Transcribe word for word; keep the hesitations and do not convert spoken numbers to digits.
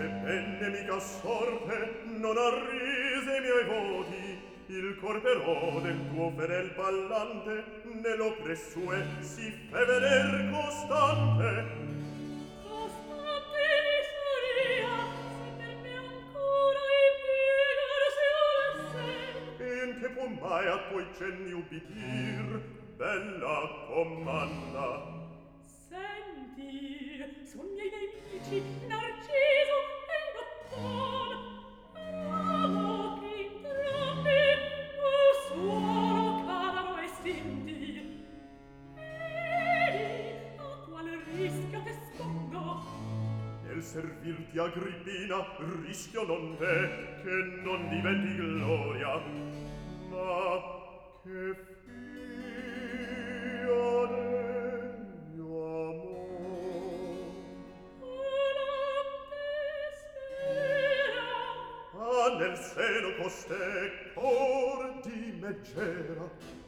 nemica sorte non arrise i miei voti, il cor però del tuo fedel ballante nell'oppressue si fe veder costante. Costante mi saria, se per me ancora i piegar si volesse. In che può mai a tuoi cenni ubbidir, bella comanda? Senti, son miei nemici Narciso e Nathan, amo che entrambi al suolo cadano estinti. Vedi a quale rischio t'espongo? Nel servirti Agrippina rischio non te che non diventi gloria, ma che fia del mio amor. Ah, nel seno costè cor di Megera,